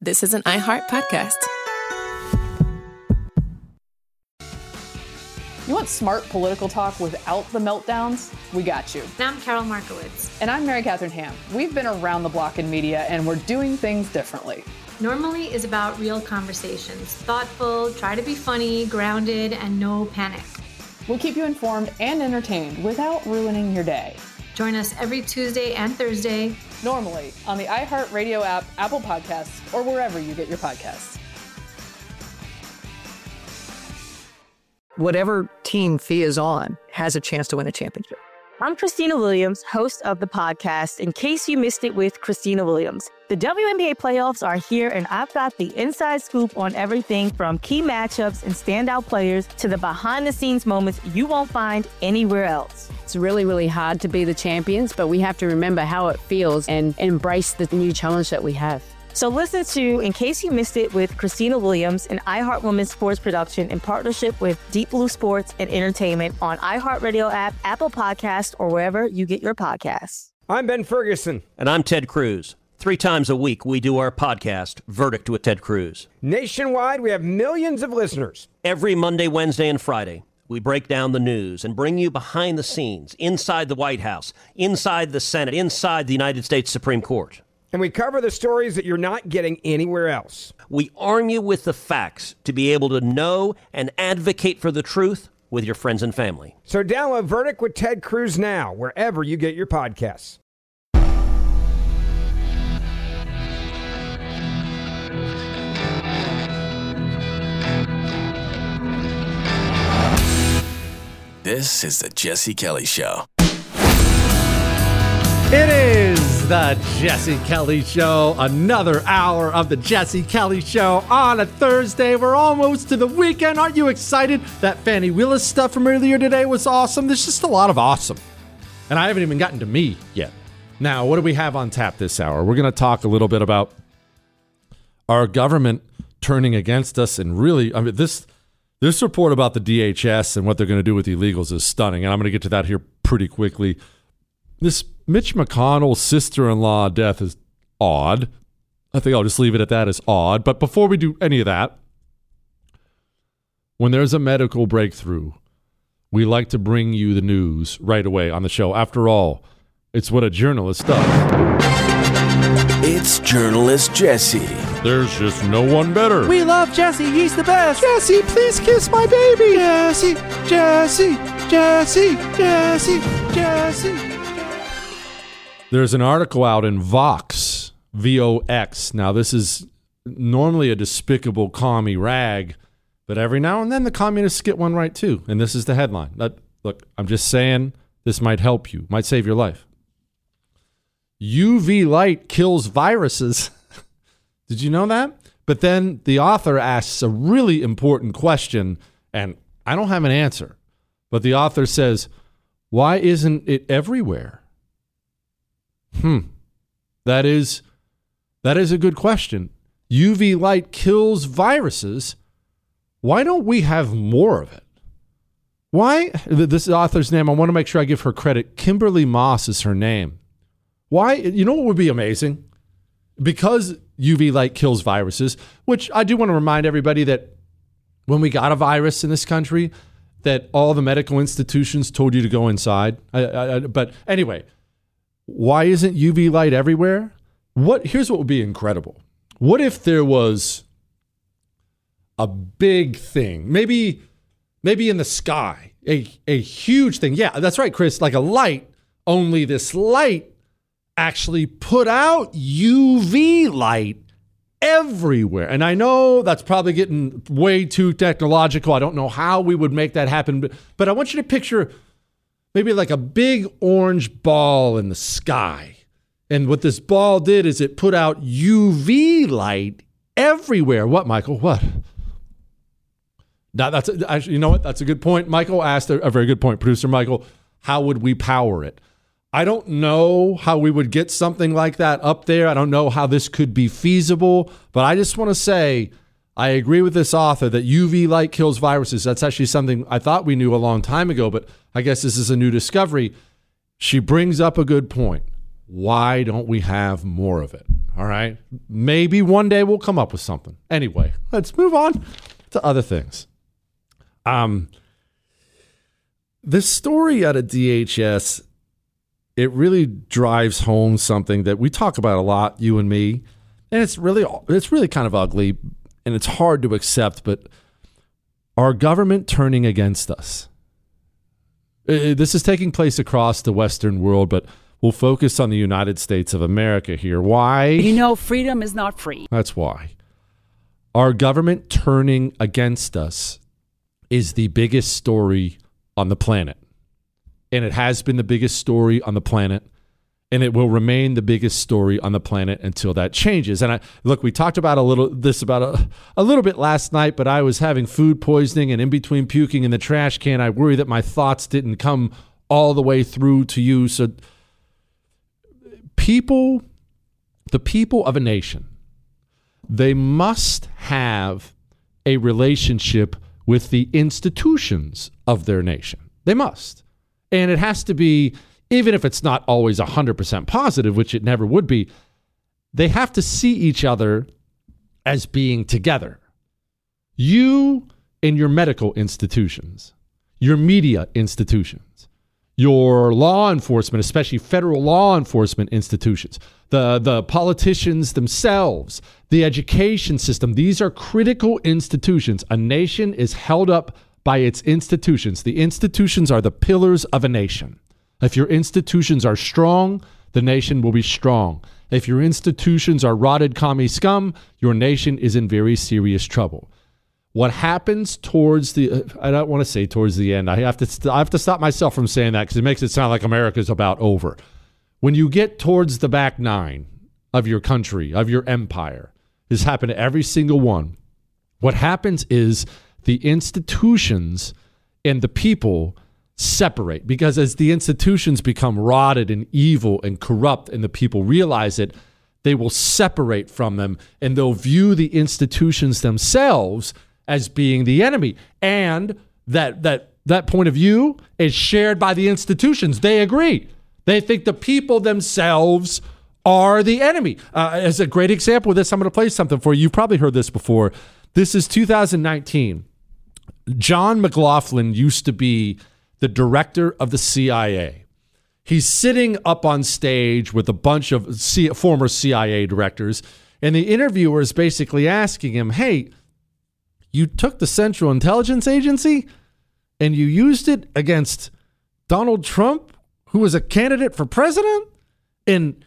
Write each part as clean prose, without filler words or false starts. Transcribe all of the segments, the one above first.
this is an iHeart podcast. You want smart political talk without the meltdowns? We got you. And I'm Carol Markowitz. And I'm Mary Catherine Ham. We've been around the block in media, and we're doing things differently. Normally is about real conversations. Thoughtful, try to be funny, grounded, and no panic. We'll keep you informed and entertained without ruining your day. Join us every Tuesday and Thursday. Normally on the iHeartRadio app, Apple Podcasts, or wherever you get your podcasts. Whatever team Thea is on has a chance to win a championship. I'm Christina Williams, host of the podcast, In Case You Missed It with Christina Williams. The WNBA playoffs are here, and I've got the inside scoop on everything from key matchups and standout players to the behind-the-scenes moments you won't find anywhere else. It's really, really hard to be the champions, but we have to remember how it feels and embrace the new challenge that we have. So listen to In Case You Missed It with Christina Williams, an iHeart Women's Sports production in partnership with Deep Blue Sports and Entertainment on iHeartRadio app, Apple Podcasts, or wherever you get your podcasts. I'm Ben Ferguson. And I'm Ted Cruz. 3 times a week, we do our podcast, Verdict with Ted Cruz. Nationwide, we have millions of listeners. Every Monday, Wednesday, and Friday, we break down the news and bring you behind the scenes, inside the White House, inside the Senate, inside the United States Supreme Court. And we cover the stories that you're not getting anywhere else. We arm you with the facts to be able to know and advocate for the truth with your friends and family. So download Verdict with Ted Cruz now, wherever you get your podcasts. This is the Jesse Kelly Show. It is the Jesse Kelly Show. Another hour of the Jesse Kelly Show on a Thursday. We're almost to the weekend. Aren't you excited? That Fannie Willis stuff from earlier today was awesome. There's just a lot of awesome. And I haven't even gotten to me yet. Now, what do we have on tap this hour? We're going to talk a little bit about our government turning against us. And really, I mean, this report about the DHS and what they're going to do with illegals is stunning. And I'm going to get to that here pretty quickly. This Mitch McConnell sister-in-law death is odd. I think I'll just leave it at that as odd. But before we do any of that, when there's a medical breakthrough, we like to bring you the news right away on the show. After all, it's what a journalist does. It's Journalist Jesse. There's just no one better. We love Jesse. He's the best. Jesse, please kiss my baby. Jesse, Jesse, Jesse, Jesse, Jesse. There's an article out in Vox, V-O-X. Now, this is normally a despicable commie rag, but every now and then the communists get one right, too. And this is the headline. Look, I'm just saying this might help you, might save your life. UV light kills viruses. Did you know that? But then the author asks a really important question, and I don't have an answer. But the author says, why isn't it everywhere? That is a good question. UV light kills viruses. Why don't we have more of it? Why? This author's name, I want to make sure I give her credit. Kimberly Moss is her name. Why? You know what would be amazing? Because UV light kills viruses, which I do want to remind everybody that when we got a virus in this country, that all the medical institutions told you to go inside. But anyway, why isn't UV light everywhere? Here's what would be incredible. What if there was a big thing, maybe in the sky, a huge thing. Yeah, that's right, Chris, like a light, only this light actually put out UV light everywhere. And I know that's probably getting way too technological. I don't know how we would make that happen, but I want you to picture maybe like a big orange ball in the sky. And what this ball did is it put out UV light everywhere. What, Michael? What? Now, you know what? That's a good point. Michael asked a very good point. Producer Michael, how would we power it? I don't know how we would get something like that up there. I don't know how this could be feasible, but I just want to say I agree with this author that UV light kills viruses. That's actually something I thought we knew a long time ago, but I guess this is a new discovery. She brings up a good point. Why don't we have more of it? All right. Maybe one day we'll come up with something. Anyway, let's move on to other things. This story out of DHS, it really drives home something that we talk about a lot, you and me, and it's really kind of ugly and it's hard to accept, but our government turning against us. This is taking place across the Western world, but we'll focus on the United States of America here. Why? You know, freedom is not free. That's why. Our government turning against us is the biggest story on the planet. And it has been the biggest story on the planet. And it will remain the biggest story on the planet until that changes. And we talked about a little bit last night, but I was having food poisoning, and in between puking in the trash can, I worry that my thoughts didn't come all the way through to you. So the people of a nation, they must have a relationship with the institutions of their nation. They must. And it has to be, even if it's not always 100% positive, which it never would be, they have to see each other as being together. You and your medical institutions, your media institutions, your law enforcement, especially federal law enforcement institutions, the politicians themselves, the education system, these are critical institutions. A nation is held up by its institutions. The institutions are the pillars of a nation. If your institutions are strong, the nation will be strong. If your institutions are rotted commie scum, your nation is in very serious trouble. What happens towards the, I don't want to say towards the end. I have to stop myself from saying that because it makes it sound like America's about over. When you get towards the back nine of your country, of your empire, this happened to every single one. What happens is the institutions and the people separate, because as the institutions become rotted and evil and corrupt and the people realize it, they will separate from them and they'll view the institutions themselves as being the enemy. And that point of view is shared by the institutions. They agree. They think the people themselves are the enemy. As a great example of this, I'm going to play something for you. You've probably heard this before. This is 2019. John McLaughlin used to be the director of the CIA. He's sitting up on stage with a bunch of former CIA directors, and the interviewer is basically asking him, hey, you took the Central Intelligence Agency and you used it against Donald Trump, who was a candidate for president? And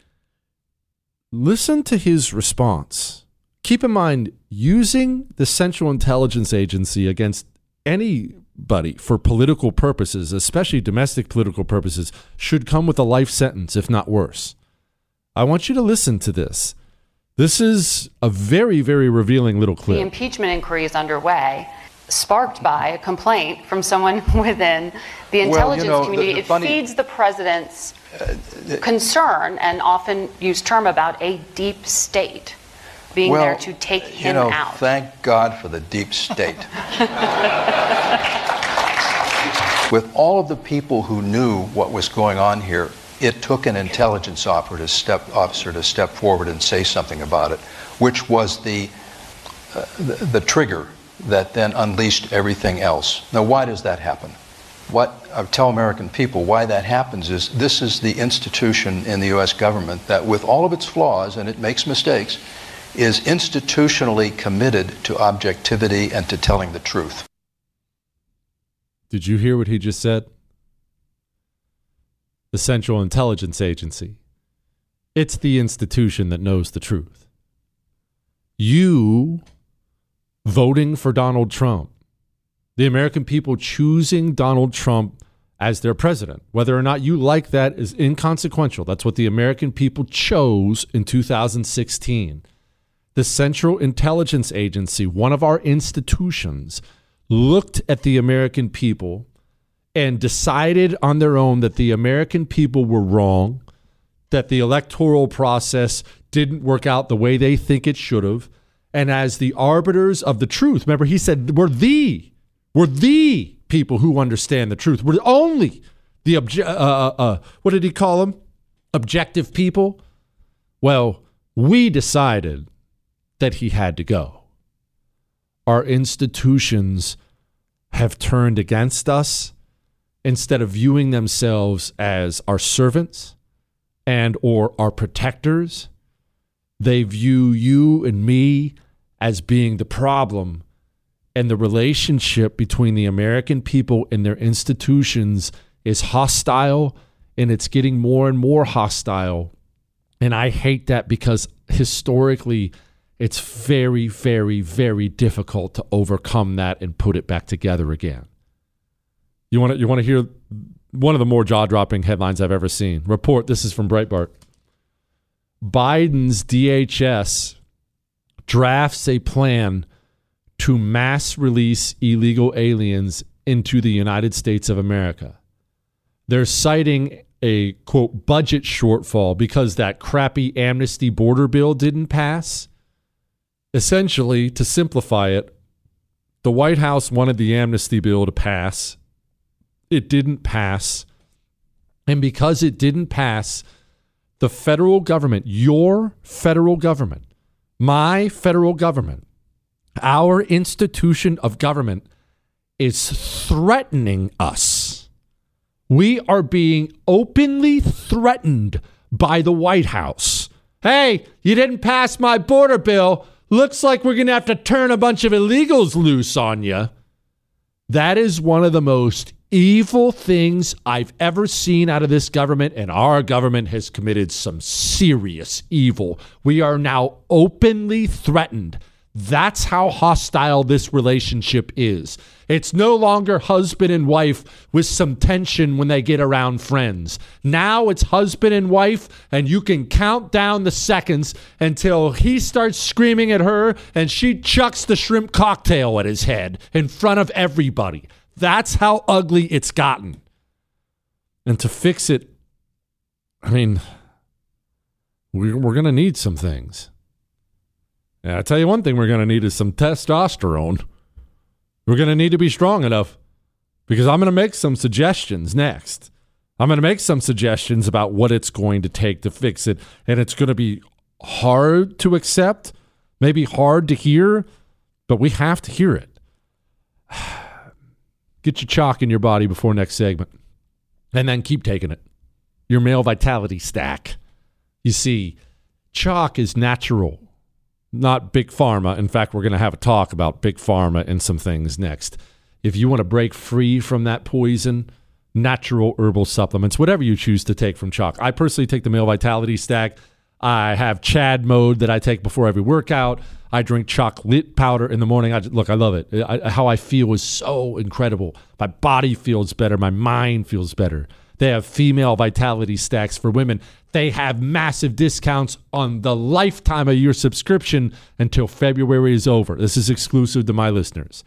listen to his response. Keep in mind, using the Central Intelligence Agency against anybody for political purposes, especially domestic political purposes, should come with a life sentence, if not worse. I want you to listen to this. This is a very, very revealing little clip. The impeachment inquiry is underway, sparked by a complaint from someone within the intelligence community. It feeds the president's concern and often used term about a deep state being there to take him out. Thank God for the deep state. With all of the people who knew what was going on here, it took an intelligence officer to step forward and say something about it, which was the trigger that then unleashed everything else. Now, why does that happen? Tell American people why that happens is this is the institution in the U.S. government that, with all of its flaws, and it makes mistakes, is institutionally committed to objectivity and to telling the truth. Did you hear what he just said? The Central Intelligence Agency. It's the institution that knows the truth. You voting for Donald Trump, the American people choosing Donald Trump as their president, whether or not you like that is inconsequential. That's what the American people chose in 2016. The Central Intelligence Agency, one of our institutions, looked at the American people and decided on their own that the American people were wrong, that the electoral process didn't work out the way they think it should have. And as the arbiters of the truth, remember he said, we're the people who understand the truth. We're only the, what did he call them? Objective people. Well, We decided that he had to go. Our institutions have turned against us instead of viewing themselves as our servants and or our protectors. They view you and me as being the problem, and the relationship between the American people and their institutions is hostile, and it's getting more and more hostile. And I hate that because historically it's very, very, very difficult to overcome that and put it back together again. You want to hear one of the more jaw-dropping headlines I've ever seen. Report, this is from Breitbart. Biden's DHS drafts a plan to mass release illegal aliens into the United States of America. They're citing a, quote, budget shortfall because that crappy amnesty border bill didn't pass. Essentially, to simplify it, the White House wanted the amnesty bill to pass. It didn't pass. And because it didn't pass, the federal government, your federal government, my federal government, our institution of government is threatening us. We are being openly threatened by the White House. Hey, you didn't pass my border bill. Looks like we're going to have to turn a bunch of illegals loose on you. That is one of the most evil things I've ever seen out of this government, and our government has committed some serious evil. We are now openly threatened. That's how hostile this relationship is. It's no longer husband and wife with some tension when they get around friends. Now it's husband and wife, and you can count down the seconds until he starts screaming at her and she chucks the shrimp cocktail at his head in front of everybody. That's how ugly it's gotten. And to fix it, I mean, we're going to need some things. And I tell you one thing we're going to need is some testosterone. We're going to need to be strong enough, because I'm going to make some suggestions next. I'm going to make some suggestions about what it's going to take to fix it. And it's going to be hard to accept, maybe hard to hear, but we have to hear it. Get your chalk in your body before next segment, and then keep taking it. Your male vitality stack. You see, chalk is natural, not big pharma. In fact, we're going to have a talk about big pharma and some things next. If you want to break free from that poison, natural herbal supplements, whatever you choose to take from chalk. I personally take the male vitality stack. I have Chad mode that I take before every workout. I drink chocolate powder in the morning. I love it. How I feel is so incredible. My body feels better. My mind feels better. They have female vitality stacks for women. They have massive discounts on the lifetime of your subscription until February is over. This is exclusive to my listeners.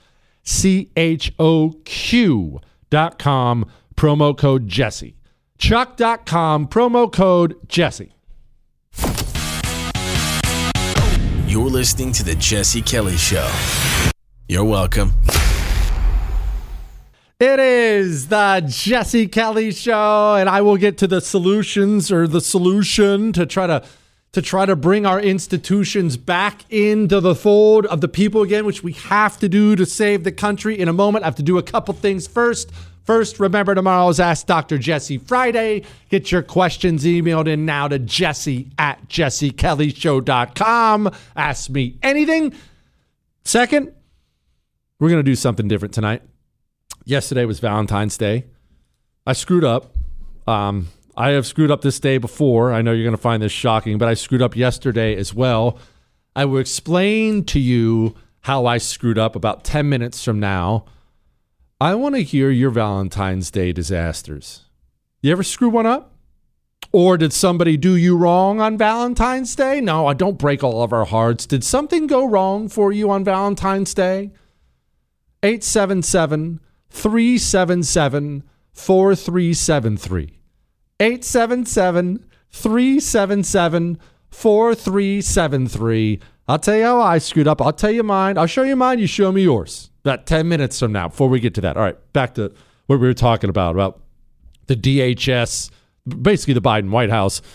CHOQ.com, promo code Jesse. Chuck.com, promo code Jesse. You're listening to The Jesse Kelly Show. You're welcome. It is the Jesse Kelly Show, and I will get to the solutions, or the solution to try to bring our institutions back into the fold of the people again, which we have to do to save the country. In a moment, I have to do a couple things first. First, remember tomorrow's Ask Dr. Jesse Friday. Get your questions emailed in now to jesse@jessekellyshow.com. Ask me anything. Second, we're going to do something different tonight. Yesterday was Valentine's Day. I screwed up. I have screwed up this day before. I know you're going to find this shocking, but I screwed up yesterday as well. I will explain to you how I screwed up about 10 minutes from now. I want to hear your Valentine's Day disasters. You ever screw one up? Or did somebody do you wrong on Valentine's Day? No, I don't break all of our hearts. Did something go wrong for you on Valentine's Day? 877-377-4373. 877-377-4373. I'll tell you how I screwed up. I'll tell you mine. I'll show you mine. You show me yours. About 10 minutes from now, before we get to that. All right, back to what we were talking about the DHS, basically the Biden White House,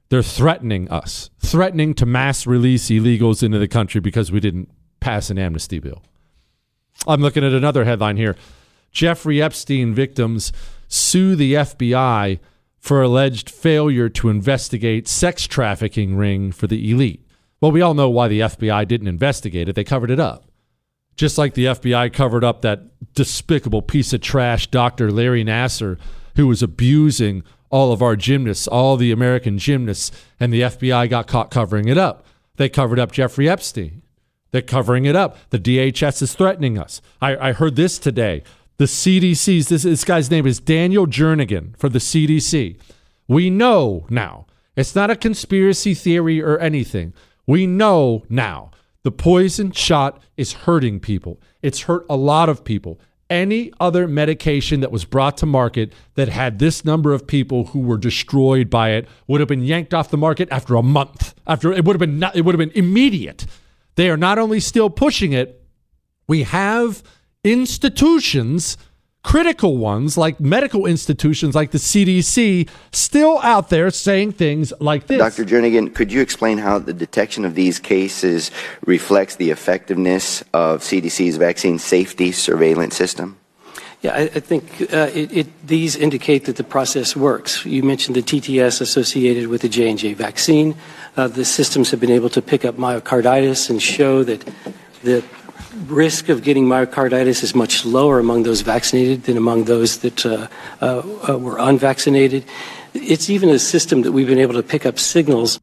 They're threatening us, threatening to mass release illegals into the country because we didn't pass an amnesty bill. I'm looking at another headline here. Jeffrey Epstein victims sue the FBI for alleged failure to investigate sex trafficking ring for the elite. Well, we all know why the FBI didn't investigate it. They covered it up. Just like the FBI covered up that despicable piece of trash, Dr. Larry Nassar, who was abusing all of our gymnasts, all the American gymnasts, and the FBI got caught covering it up. They covered up Jeffrey Epstein. They're covering it up. The DHS is threatening us. I heard this today. The CDC's, this guy's name is Daniel Jernigan for the CDC. We know now. It's not a conspiracy theory or anything. We know now. The poison shot is hurting people. It's hurt a lot of people. Any other medication that was brought to market that had this number of people who were destroyed by it would have been yanked off the market after a month. After it would have been immediate. They are not only still pushing it, we have institutions, critical ones like medical institutions like the CDC, still out there saying things like this. Dr. Jernigan, could you explain how the detection of these cases reflects the effectiveness of CDC's vaccine safety surveillance system? Yeah, I think these indicate that the process works. You mentioned the TTS associated with the J&J vaccine. The systems have been able to pick up myocarditis and show that the risk of getting myocarditis is much lower among those vaccinated than among those that were unvaccinated. It's even a system that we've been able to pick up signals.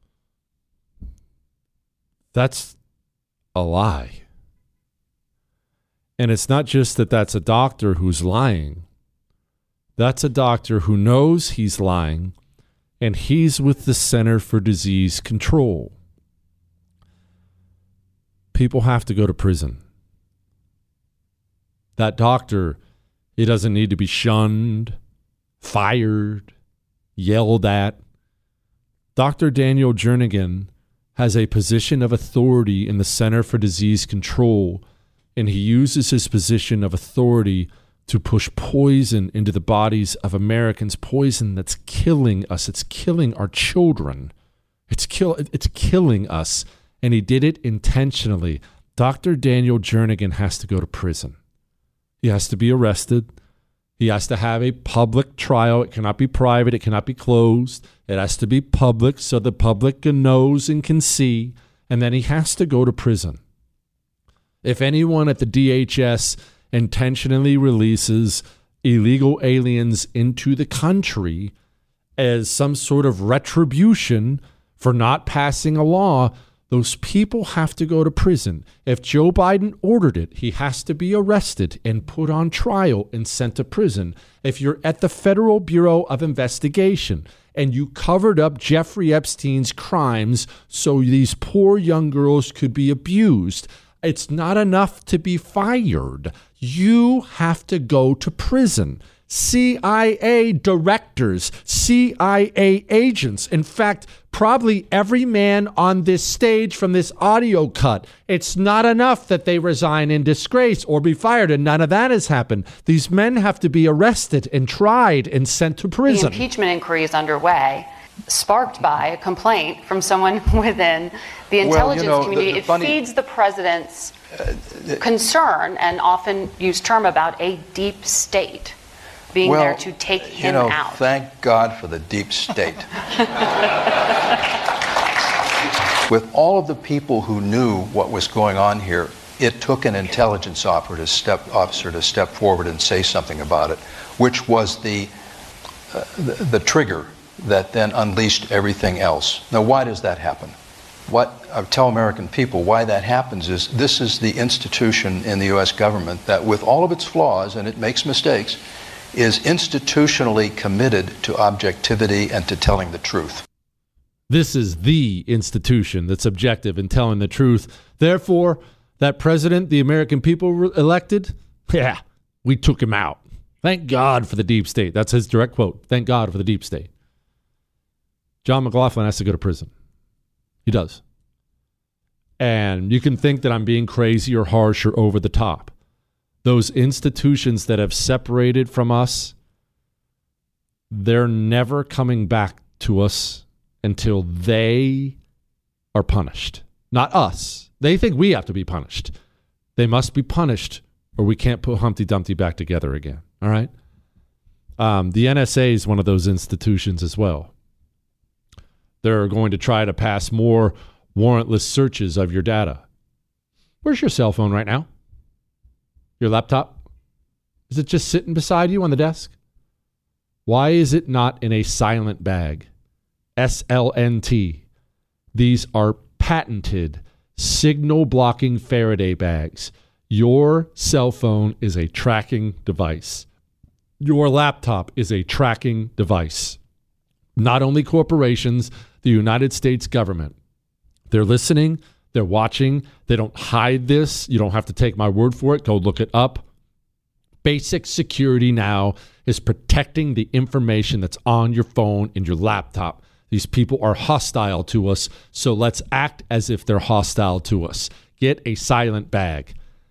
That's a lie. And it's not just that that's a doctor who's lying. That's a doctor who knows he's lying, and he's with the Center for Disease Control. People have to go to prison. That doctor, he doesn't need to be shunned, fired, yelled at. Dr. Daniel Jernigan has a position of authority in the Center for Disease Control, and he uses his position of authority to push poison into the bodies of Americans, poison that's killing us. It's killing our children. It's killing us, and he did it intentionally. Dr. Daniel Jernigan has to go to prison. He has to be arrested. He has to have a public trial. It cannot be private. It cannot be closed. It has to be public so the public knows and can see, and then he has to go to prison. If anyone at the DHS intentionally releases illegal aliens into the country as some sort of retribution for not passing a law, those people have to go to prison. If Joe Biden ordered it, he has to be arrested and put on trial and sent to prison. If you're at the Federal Bureau of Investigation and you covered up Jeffrey Epstein's crimes so these poor young girls could be abused, it's not enough to be fired. You have to go to prison. CIA directors, CIA agents, in fact, probably every man on this stage from this audio cut. It's not enough that they resign in disgrace or be fired, and none of that has happened. These men have to be arrested and tried and sent to prison. The impeachment inquiry is underway, sparked by a complaint from someone within the intelligence community. It feeds the president's concern and often used term about a deep state being there to take him out. Thank God for the deep state. With all of the people who knew what was going on here, it took an intelligence officer to step forward and say something about it, which was the trigger that then unleashed everything else. Now, why does that happen? What I tell American people why that happens is this is the institution in the U.S. government that, with all of its flaws, and it makes mistakes, is institutionally committed to objectivity and to telling the truth. This is the institution that's objective in telling the truth. Therefore, that president the American people elected, we took him out. Thank God for the deep state. That's his direct quote. Thank God for the deep state. John McLaughlin has to go to prison. He does. And you can think that I'm being crazy or harsh or over the top. Those institutions that have separated from us, they're never coming back to us until they are punished. Not us. They think we have to be punished. They must be punished or we can't put Humpty Dumpty back together again. All right? The NSA is one of those institutions as well. They're going to try to pass more warrantless searches of your data. Where's your cell phone right now? Your laptop? Is it just sitting beside you on the desk? Why is it not in a silent bag? SLNT. These are patented signal blocking Faraday bags. Your cell phone is a tracking device. Your laptop is a tracking device. Not only corporations, the United States government. They're listening. They're watching. They don't hide this. You don't have to take my word for it. Go look it up. Basic security now is protecting the information that's on your phone and your laptop. These people are hostile to us, so let's act as if they're hostile to us. Get a silent bag.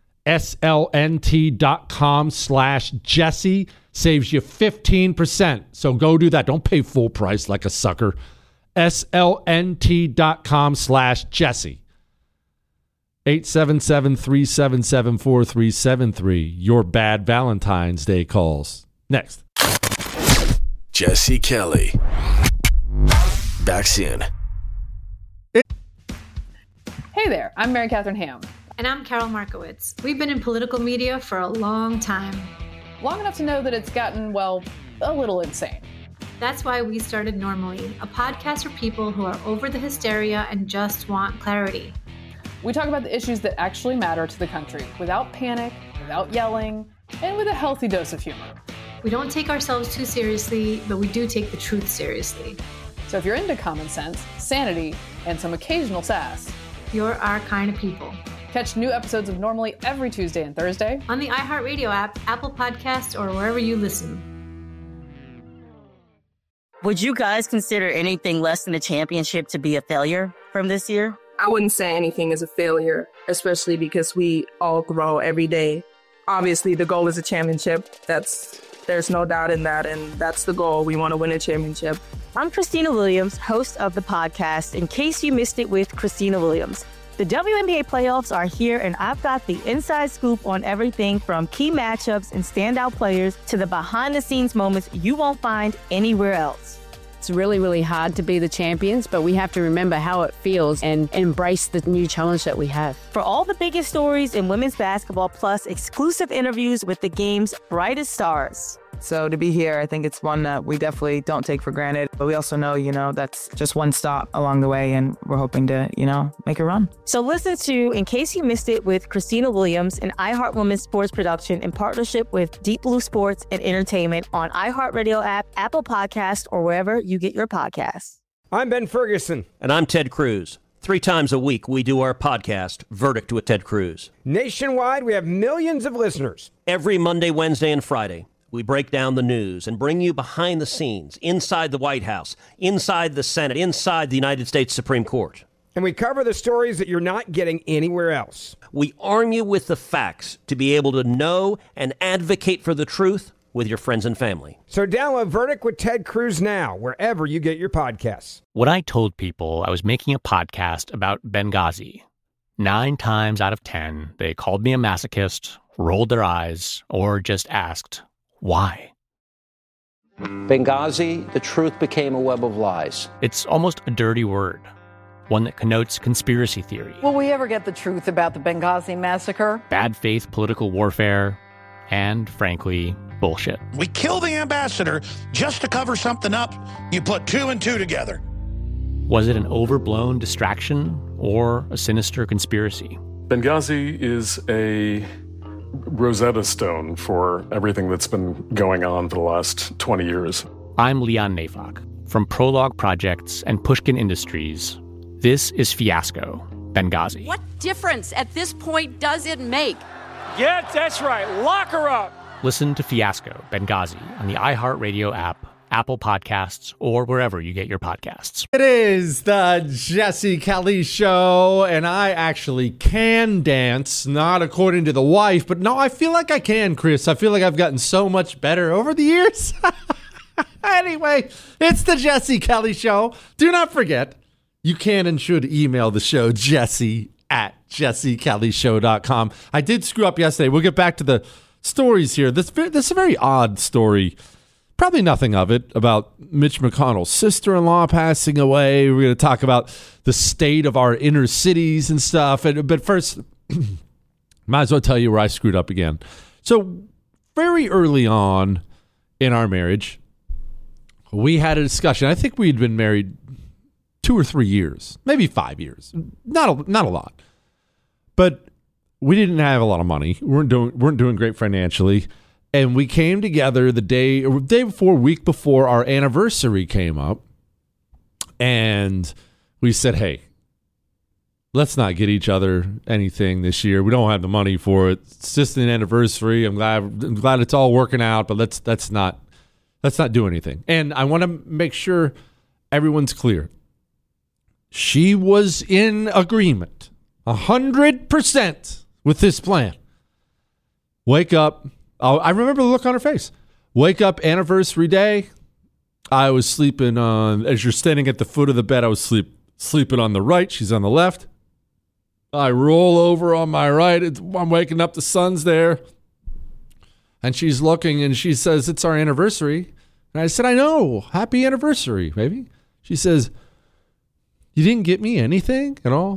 slnt.com/Jesse saves you 15%. So go do that. Don't pay full price like a sucker. slnt.com/Jesse. 877-377-4373. Your bad Valentine's Day calls. Next. Jesse Kelly. Back soon. Hey there, I'm Mary Catherine Ham. And I'm Carol Markowitz. We've been in political media for a long time. Long enough to know that it's gotten, well, a little insane. That's why we started Normally, a podcast for people who are over the hysteria and just want clarity. We talk about the issues that actually matter to the country without panic, without yelling, and with a healthy dose of humor. We don't take ourselves too seriously, but we do take the truth seriously. So if you're into common sense, sanity, and some occasional sass, you're our kind of people. Catch new episodes of Normally every Tuesday and Thursday on the iHeartRadio app, Apple Podcasts, or wherever you listen. Would you guys consider anything less than a championship to be a failure from this year? I wouldn't say anything is a failure, especially because we all grow every day. Obviously, the goal is a championship. There's no doubt in that, and that's the goal. We want to win a championship. I'm Christina Williams, host of the podcast, In Case You Missed It with Christina Williams. The WNBA playoffs are here, and I've got the inside scoop on everything from key matchups and standout players to the behind-the-scenes moments you won't find anywhere else. It's really, really hard to be the champions, but we have to remember how it feels and embrace the new challenge that we have. For all the biggest stories in women's basketball, plus exclusive interviews with the game's brightest stars. So to be here, I think it's one that we definitely don't take for granted. But we also know, that's just one stop along the way, and we're hoping to, make a run. So listen to In Case You Missed It with Christina Williams, an iHeart Women's sports production in partnership with Deep Blue Sports and Entertainment on iHeartRadio app, Apple Podcasts, or wherever you get your podcasts. I'm Ben Ferguson. And I'm Ted Cruz. 3 times a week, we do our podcast, Verdict with Ted Cruz. Nationwide, we have millions of listeners. Every Monday, Wednesday, and Friday, we break down the news and bring you behind the scenes, inside the White House, inside the Senate, inside the United States Supreme Court. And we cover the stories that you're not getting anywhere else. We arm you with the facts to be able to know and advocate for the truth with your friends and family. So download Verdict with Ted Cruz now, wherever you get your podcasts. When I told people I was making a podcast about Benghazi, 9 times out of 10, they called me a masochist, rolled their eyes, or just asked, why? Benghazi, the truth became a web of lies. It's almost a dirty word, one that connotes conspiracy theory. Will we ever get the truth about the Benghazi massacre? Bad faith political warfare, and frankly, bullshit. We kill the ambassador just to cover something up. You put 2 and 2 together. Was it an overblown distraction or a sinister conspiracy? Benghazi is a Rosetta Stone for everything that's been going on for the last 20 years. I'm Leon Neyfakh. From Prologue Projects and Pushkin Industries, this is Fiasco, Benghazi. What difference at this point does it make? Yeah, that's right. Lock her up. Listen to Fiasco, Benghazi on the iHeartRadio app, Apple Podcasts, or wherever you get your podcasts. It is the Jesse Kelly Show, and I actually can dance, not according to the wife, but no, I feel like I can, Chris. I feel like I've gotten so much better over the years. Anyway, it's the Jesse Kelly Show. Do not forget, you can and should email the show, jesse@jessekellyshow.com. I did screw up yesterday. We'll get back to the stories here. This is a very odd story. Probably nothing of it about Mitch McConnell's sister-in-law passing away. We're going to talk about the state of our inner cities and stuff. But first, might as well tell you where I screwed up again. So very early on in our marriage, we had a discussion. I think we'd been married 2 or 3 years, maybe 5 years. Not a lot. But we didn't have a lot of money. We weren't doing great financially. And we came together the week before our anniversary came up. And we said, hey, let's not get each other anything this year. We don't have the money for it. It's just an anniversary. I'm glad it's all working out, but let's not do anything. And I want to make sure everyone's clear. She was in agreement 100% with this plan. Wake up. I remember the look on her face. Wake up anniversary day. I was sleeping on, as you're standing at the foot of the bed, I was sleeping on the right. She's on the left. I roll over on my right. I'm waking up. The sun's there. And she's looking and she says, it's our anniversary. And I said, I know. Happy anniversary, baby. She says, you didn't get me anything at all?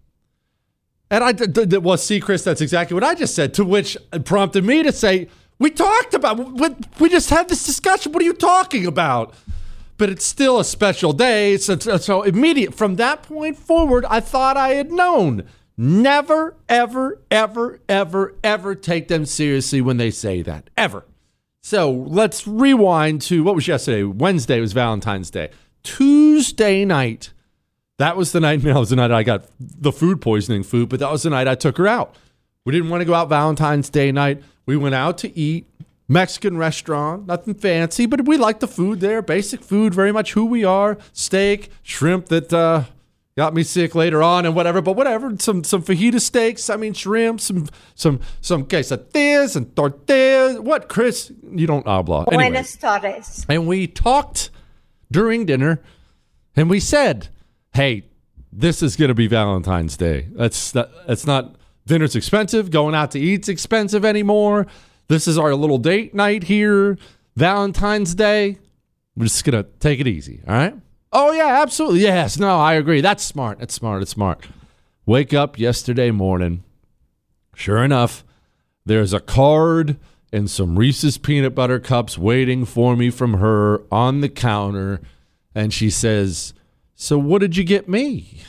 And well, see, Chris, that's exactly what I just said, to which prompted me to say, we talked about, we just had this discussion. What are you talking about? But it's still a special day. So immediate from that point forward, I thought I had known. Never, ever, ever, ever, ever take them seriously when they say that. Ever. So let's rewind to, what was yesterday? Wednesday was Valentine's Day. Tuesday night. That was the night, that was the night I got the food poisoning food, but that was the night I took her out. We didn't want to go out Valentine's Day night. We went out to eat. Mexican restaurant, nothing fancy, but we liked the food there. Basic food, very much who we are. Steak, shrimp that got me sick later on and whatever, but whatever. Some fajita steaks, shrimp, some quesadillas and tortillas. What, Chris? You don't habla. Anyway. Buenas tardes. And we talked during dinner and we said, hey, this is going to be Valentine's Day. It's not, dinner's expensive. Going out to eat's expensive anymore. This is our little date night here. Valentine's Day. We're just going to take it easy. All right. Oh, yeah, absolutely. Yes. No, I agree. That's smart. It's smart. Wake up yesterday morning. Sure enough, there's a card and some Reese's peanut butter cups waiting for me from her on the counter. And she says, so what did you get me?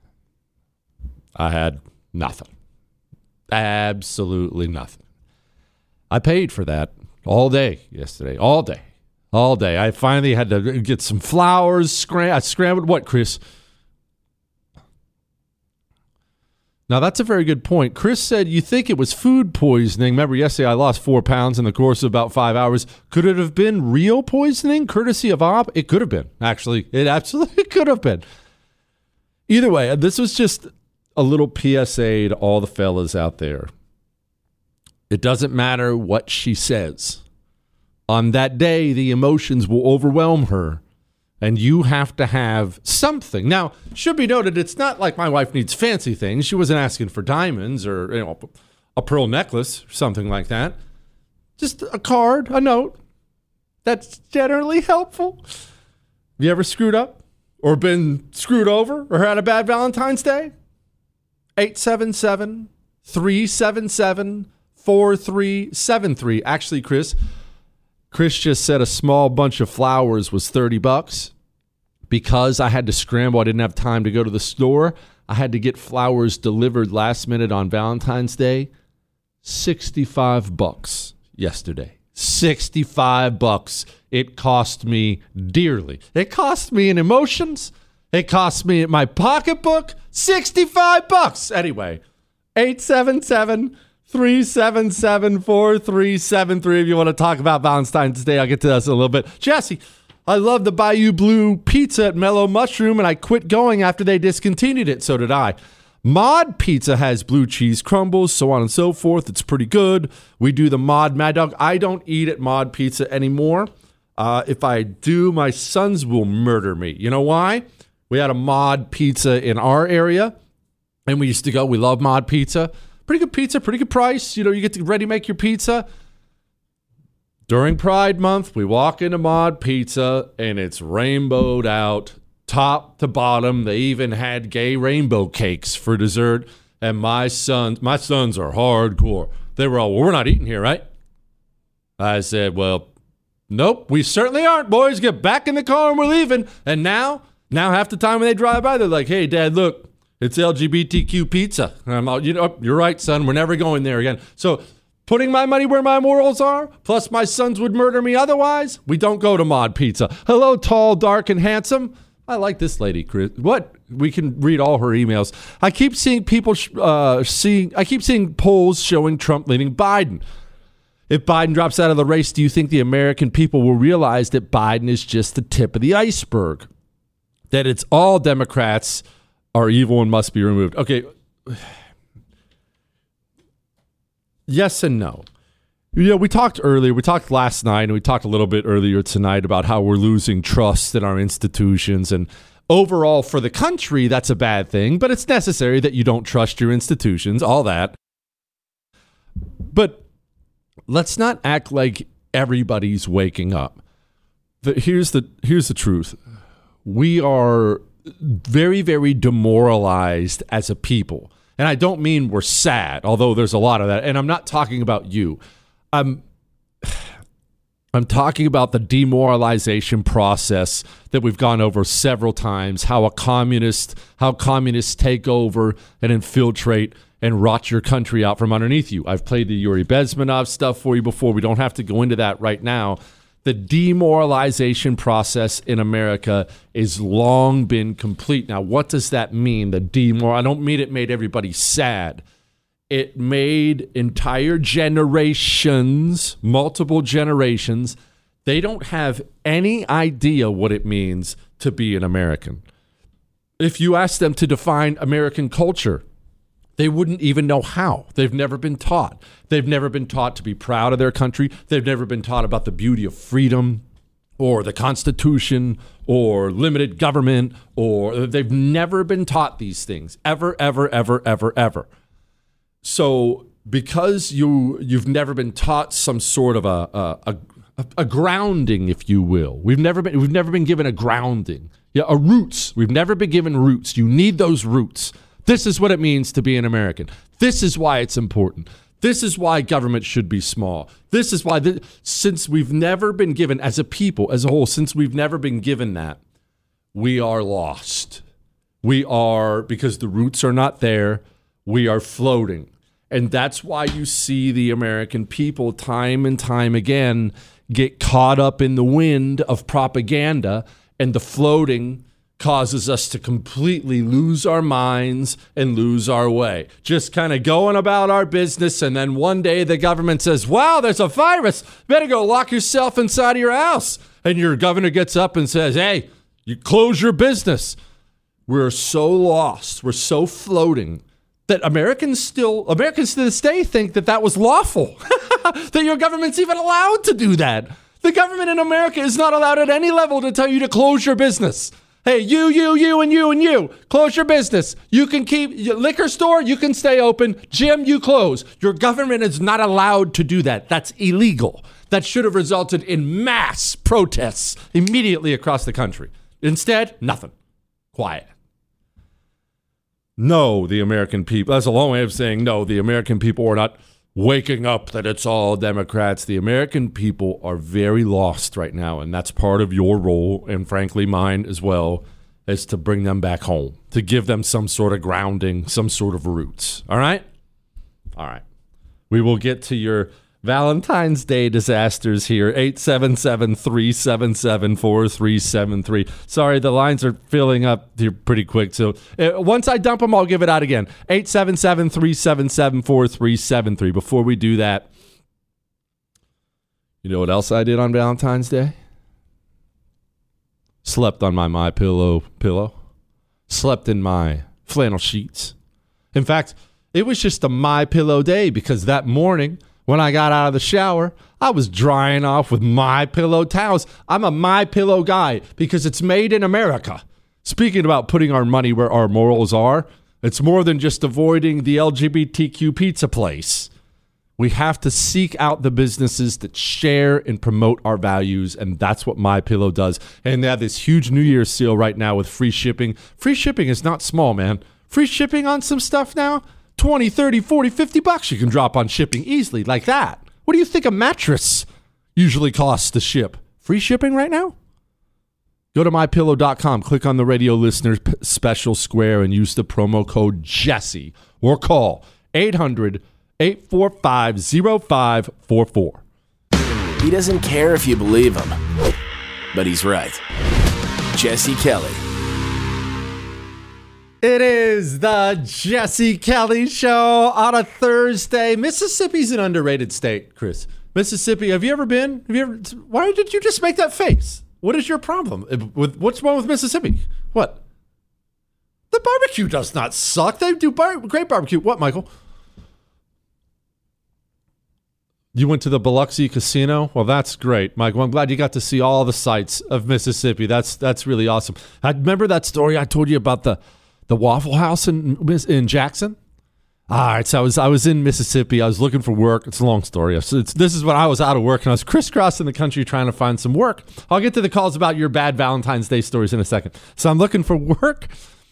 I had nothing. Absolutely nothing. I paid for that all day yesterday. All day. I finally had to get some flowers. I scrambled. What, Chris? Now, that's a very good point. Chris said you think it was food poisoning. Remember, yesterday I lost 4 pounds in the course of about 5 hours. Could it have been real poisoning, courtesy of Ob? It could have been, actually. It absolutely could have been. Either way, this was just a little PSA to all the fellas out there. It doesn't matter what she says. On that day, the emotions will overwhelm her. And you have to have something. Now, should be noted, it's not like my wife needs fancy things. She wasn't asking for diamonds or a pearl necklace or something like that. Just a card, a note. That's generally helpful. Have you ever screwed up or been screwed over or had a bad Valentine's Day? 877-377-4373. Actually, Chris just said a small bunch of flowers was $30. Because I had to scramble, I didn't have time to go to the store. I had to get flowers delivered last minute on Valentine's Day. $65 yesterday. $65. It cost me dearly. It cost me in emotions. It cost me in my pocketbook. $65. Anyway, 877-377-4373. If you want to talk about Valentine's Day, I'll get to that in a little bit. Jesse, I love the Bayou Blue pizza at Mellow Mushroom, and I quit going after they discontinued it. So did I. Mod Pizza has blue cheese crumbles, so on and so forth. It's pretty good. We do the Mod Mad Dog. I don't eat at Mod Pizza anymore. If I do, my sons will murder me. You know why? We had a Mod Pizza in our area, and we used to go. We love Mod Pizza. Pretty good pizza, pretty good price. You get to ready make your pizza. During Pride Month, we walk into Mod Pizza, and it's rainbowed out, top to bottom. They even had gay rainbow cakes for dessert. And my sons are hardcore. They were all, well, we're not eating here, right? I said, well, nope, we certainly aren't, boys. Get back in the car and we're leaving. And now half the time when they drive by, they're like, hey, Dad, look, it's LGBTQ pizza. And I'm like, you're right, son. We're never going there again. So putting my money where my morals are, plus my sons would murder me otherwise, we don't go to Mod Pizza. Hello, tall, dark, and handsome. I like this lady, Chris. What? We can read all her emails. I keep seeing polls showing Trump leading Biden. If Biden drops out of the race, do you think the American people will realize that Biden is just the tip of the iceberg? That it's all Democrats are evil and must be removed? Okay. Yes and no. We talked earlier. We talked last night, and we talked a little bit earlier tonight about how we're losing trust in our institutions. And overall, for the country, that's a bad thing. But it's necessary that you don't trust your institutions, all that. But let's not act like everybody's waking up. Here's the truth. We are very, very demoralized as a people. And I don't mean we're sad, although there's a lot of that. And I'm not talking about you. I'm talking about the demoralization process that we've gone over several times, how communists take over and infiltrate and rot your country out from underneath you. I've played the Yuri Bezmenov stuff for you before. We don't have to go into that right now. The demoralization process in America is long been complete. Now, what does that mean? I don't mean it made everybody sad. It made entire generations, multiple generations, they don't have any idea what it means to be an American. If you ask them to define American culture, they wouldn't even know how. They've never been taught. They've never been taught to be proud of their country. They've never been taught about the beauty of freedom or the Constitution or limited government, or they've never been taught these things ever, ever, ever, ever, ever. So because you've never been taught some sort of a grounding, if you will, we've never been given a grounding, a roots. We've never been given roots. You need those roots. This is what it means to be an American. This is why it's important. This is why government should be small. This is why, since we've never been given, as a people, as a whole, since we've never been given that, we are lost. We are, because the roots are not there, we are floating. And that's why you see the American people time and time again get caught up in the wind of propaganda, and the floating causes us to completely lose our minds and lose our way. Just kind of going about our business, and then one day the government says, wow, there's a virus. Better go lock yourself inside of your house. And your governor gets up and says, hey, you close your business. We're so lost. We're so floating that Americans to this day think that was lawful, that your government's even allowed to do that. The government in America is not allowed at any level to tell you to close your business. Hey, you, and you, close your business. You can keep your liquor store, you can stay open. Gym, you close. Your government is not allowed to do that. That's illegal. That should have resulted in mass protests immediately across the country. Instead, nothing. Quiet. No, the American people, that's a long way of saying no, the American people are not waking up that it's all Democrats. The American people are very lost right now, and that's part of your role, and frankly mine as well, is to bring them back home, to give them some sort of grounding, some sort of roots. All right? All right. We will get to your Valentine's Day disasters here. 877-377-4373. Sorry, the lines are filling up here pretty quick. So once I dump them, I'll give it out again. 877-377-4373. Before we do that, you know what else I did on Valentine's Day? Slept on my MyPillow pillow. Slept in my flannel sheets. In fact, it was just a MyPillow day because that morning When I got out of the shower, I was drying off with MyPillow towels. I'm a MyPillow guy because it's made in America. Speaking about putting our money where our morals are, it's more than just avoiding the LGBTQ pizza place. We have to seek out the businesses that share and promote our values, and that's what MyPillow does. And they have this huge New Year's sale right now with free shipping. Free shipping is not small, man. Free shipping on some stuff now? 20, 30, 40, 50 bucks you can drop on shipping easily like that. What do you think a mattress usually costs to ship? Free shipping right now? Go to MyPillow.com, click on the radio listener special square and use the promo code Jesse or call 800-845-0544. He doesn't care if you believe him, but he's right. Jesse Kelly. It is the Jesse Kelly Show on a Thursday. Mississippi's an underrated state, Chris. Mississippi, have you ever been? Why did you just make that face? What is your problem? What's wrong with Mississippi? What? The barbecue does not suck. They do great barbecue. What, Michael? You went to the Biloxi Casino? Well, that's great, Mike. Well, I'm glad you got to see all the sights of Mississippi. That's really awesome. I remember that story I told you about the Waffle House in Jackson. All right, so I was in Mississippi. I was looking for work. It's a long story. This is when I was out of work, and I was crisscrossing the country trying to find some work. I'll get to the calls about your bad Valentine's Day stories in a second. So I'm looking for work.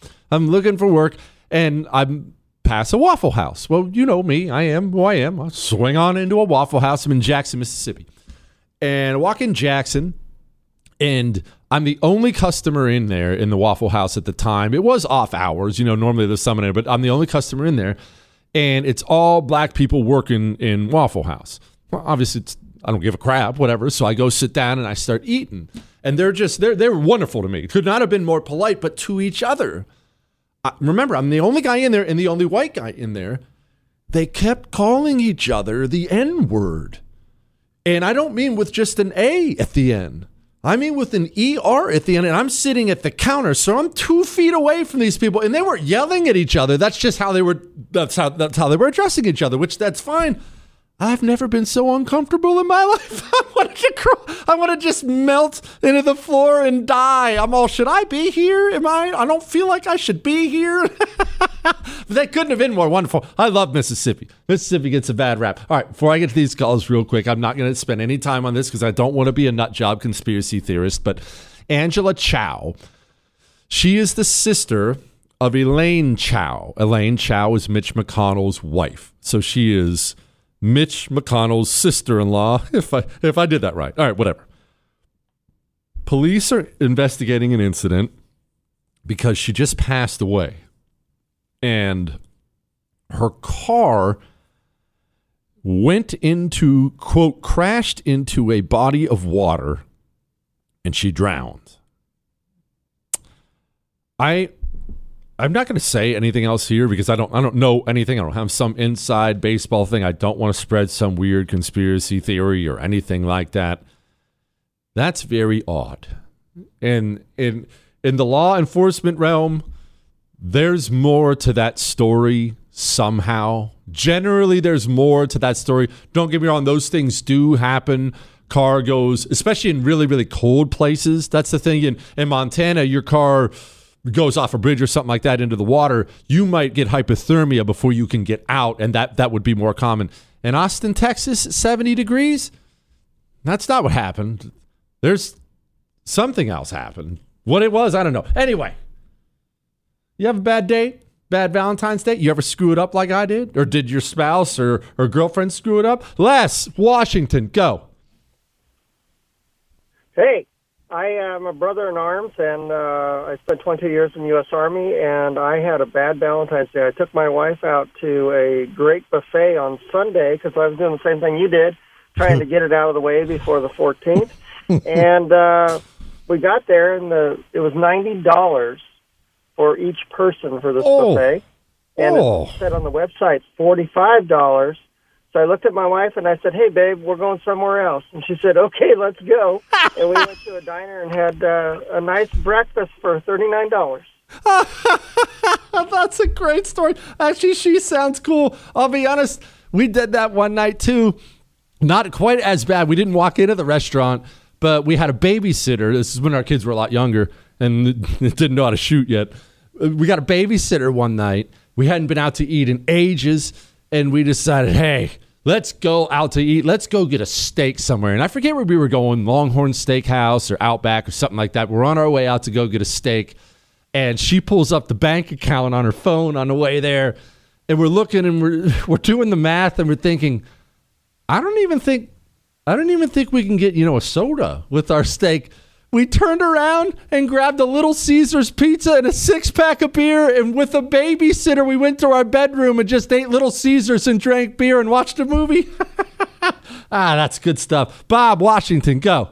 And I'm past a Waffle House. Well, you know me. I am who I am. I swing on into a Waffle House. I'm in Jackson, Mississippi. And I walk in Jackson, and I'm the only customer in there in the Waffle House at the time. It was off hours. Normally there's someone in there, but I'm the only customer in there. And it's all black people working in Waffle House. Well, obviously, I don't give a crap, whatever. So I go sit down and I start eating. And they're wonderful to me. Could not have been more polite, but to each other. Remember, I'm the only guy in there and the only white guy in there. They kept calling each other the N-word. And I don't mean with just an A at the end. I mean with an ER at the end, and I'm sitting at the counter, so I'm 2 feet away from these people, and they weren't yelling at each other. That's just how they were. That's how they were addressing each other, which that's fine. I've never been so uncomfortable in my life. I want to just melt into the floor and die. Should I be here? I don't feel like I should be here. That couldn't have been more wonderful. I love Mississippi. Mississippi gets a bad rap. All right, before I get to these calls real quick, I'm not going to spend any time on this because I don't want to be a nut job conspiracy theorist, but Angela Chow, she is the sister of Elaine Chao. Elaine Chao is Mitch McConnell's wife. So she is Mitch McConnell's sister-in-law, if I did that right. All right, whatever. Police are investigating an incident because she just passed away. And her car went into, quote, crashed into a body of water, and she drowned. I'm not going to say anything else here because I don't know anything. I don't have some inside baseball thing. I don't want to spread some weird conspiracy theory or anything like that. That's very odd. And in the law enforcement realm, there's more to that story somehow. Generally, there's more to that story. Don't get me wrong. Those things do happen. Car goes, especially in really, really cold places. That's the thing. In Montana, your car goes off a bridge or something like that into the water. You might get hypothermia before you can get out, and that would be more common. In Austin, Texas, 70 degrees? That's not what happened. There's something else happened. What it was, I don't know. Anyway, you have a bad date? Bad Valentine's Day? You ever screw it up like I did? Or did your spouse or girlfriend screw it up? Les, Washington, go. Hey, I am a brother in arms, and I spent 22 years in the U.S. Army, and I had a bad Valentine's Day. I took my wife out to a great buffet on Sunday because I was doing the same thing you did, trying to get it out of the way before the 14th. And we got there, and it was $90 for each person for this buffet. And it said on the website $45. So I looked at my wife and I said, "Hey, babe, we're going somewhere else." And she said, "Okay, let's go." And we went to a diner and had a nice breakfast for $39. That's a great story. Actually, she sounds cool. I'll be honest. We did that one night too. Not quite as bad. We didn't walk into the restaurant, but we had a babysitter. This is when our kids were a lot younger and didn't know how to shoot yet. We got a babysitter one night. We hadn't been out to eat in ages, and we decided, hey, let's go out to eat. Let's go get a steak somewhere. And I forget where we were going, Longhorn Steakhouse or Outback or something like that. We're on our way out to go get a steak, and she pulls up the bank account on her phone on the way there, and we're looking and we're doing the math, and we're thinking, I don't even think we can get, a soda with our steak. We turned around and grabbed a Little Caesars pizza and a 6-pack of beer, and with a babysitter, we went to our bedroom and just ate Little Caesars and drank beer and watched a movie. That's good stuff. Bob, Washington, go.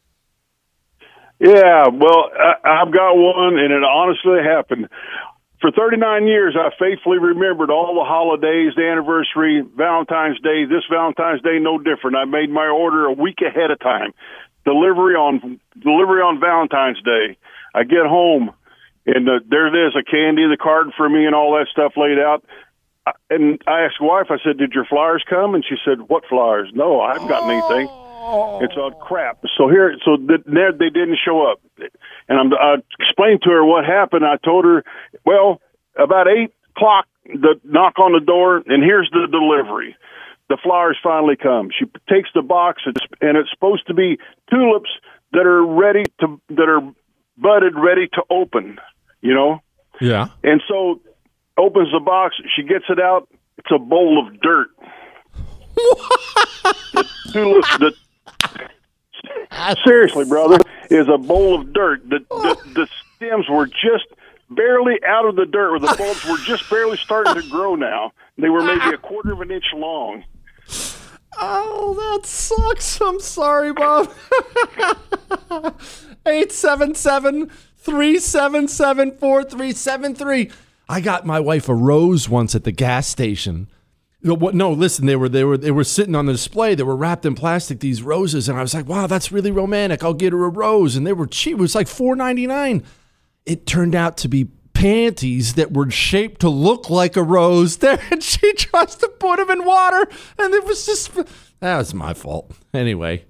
Yeah, well, I've got one, and it honestly happened. For 39 years, I faithfully remembered all the holidays, the anniversary, Valentine's Day. This Valentine's Day, no different. I made my order a week ahead of time. Delivery on Valentine's Day. I get home, and there it is, a candy, the card for me, and all that stuff laid out. And I asked the wife, I said, did your flowers come? And she said, what flowers? No, I haven't gotten anything. It's all crap. So they didn't show up. And I explained to her what happened. I told her, well, about 8 o'clock, the knock on the door, and here's the delivery. The flowers finally come. She takes the box, and it's supposed to be tulips that are budded, ready to open, Yeah. And so opens the box. She gets it out. It's a bowl of dirt. The tulips, seriously, brother, is a bowl of dirt. The stems were just barely out of the dirt, or the bulbs were just barely starting to grow now. They were maybe a quarter of an inch long. Oh, that sucks. I'm sorry, Bob. 877-377-4373. I got my wife a rose once at the gas station. No, listen, they were sitting on the display. They were wrapped in plastic, these roses, and I was like, wow, that's really romantic. I'll get her a rose. And they were cheap. It was like $4.99. It turned out to be panties that were shaped to look like a rose there, and she tries to put them in water, and it was just, that was my fault. Anyway,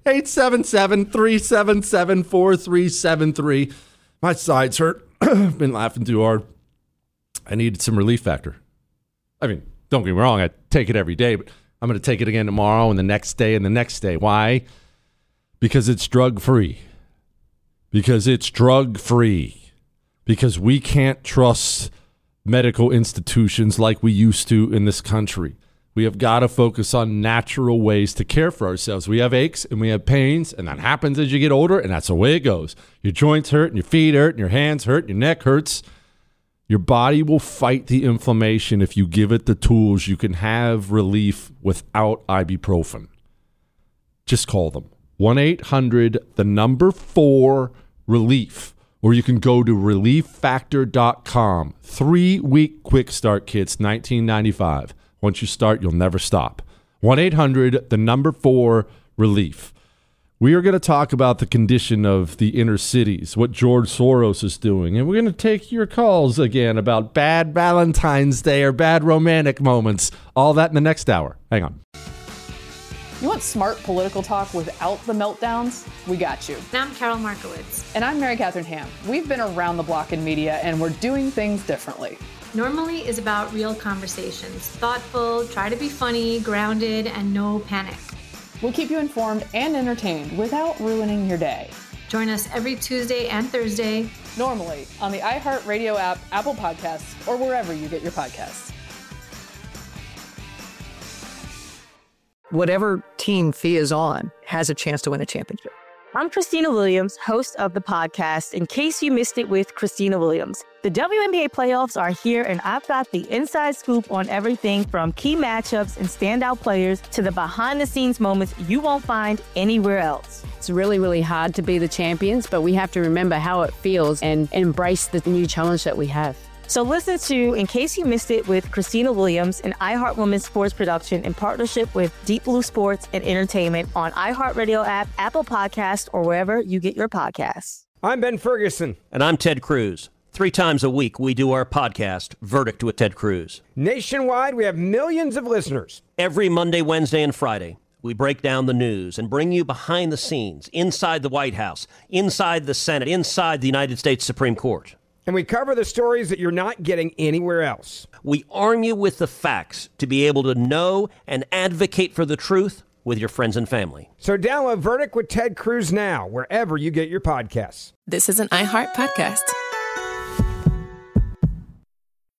877-377-4373. My sides hurt. I've been laughing too hard. I needed some relief factor. I mean, don't get me wrong, I take it every day, but I'm going to take it again tomorrow and the next day and the next day. Why? Because it's drug-free. Because we can't trust medical institutions like we used to in this country. We have got to focus on natural ways to care for ourselves. We have aches and we have pains, and that happens as you get older, and that's the way it goes. Your joints hurt, and your feet hurt, and your hands hurt, and your neck hurts. Your body will fight the inflammation if you give it the tools. You can have relief without ibuprofen. Just call them. 1-800-4-RELIEF. Or you can go to relieffactor.com. 3-week quick start kits, $19.95. Once you start, you'll never stop. 1-800-4-RELIEF. We are going to talk about the condition of the inner cities, what George Soros is doing. And we're going to take your calls again about bad Valentine's Day or bad romantic moments. All that in the next hour. Hang on. You want smart political talk without the meltdowns? We got you. And I'm Carol Markowitz. And I'm Mary Catherine Ham. We've been around the block in media, and we're doing things differently. Normally is about real conversations. Thoughtful, try to be funny, grounded, and no panic. We'll keep you informed and entertained without ruining your day. Join us every Tuesday and Thursday. Normally on the iHeartRadio app, Apple Podcasts, or wherever you get your podcasts. Whatever team Fee is on has a chance to win a championship. I'm Christina Williams, host of the podcast, In Case You Missed It with Christina Williams. The WNBA playoffs are here, and I've got the inside scoop on everything from key matchups and standout players to the behind-the-scenes moments you won't find anywhere else. It's really, really hard to be the champions, but we have to remember how it feels and embrace the new challenge that we have. So listen to In Case You Missed It with Christina Williams, an iHeart Women's Sports production in partnership with Deep Blue Sports and Entertainment on iHeartRadio app, Apple Podcasts, or wherever you get your podcasts. I'm Ben Ferguson. And I'm Ted Cruz. 3 times a week, we do our podcast, Verdict with Ted Cruz. Nationwide, we have millions of listeners. Every Monday, Wednesday, and Friday, we break down the news and bring you behind the scenes, inside the White House, inside the Senate, inside the United States Supreme Court. And we cover the stories that you're not getting anywhere else. We arm you with the facts to be able to know and advocate for the truth with your friends and family. So download Verdict with Ted Cruz now, wherever you get your podcasts. This is an iHeart podcast.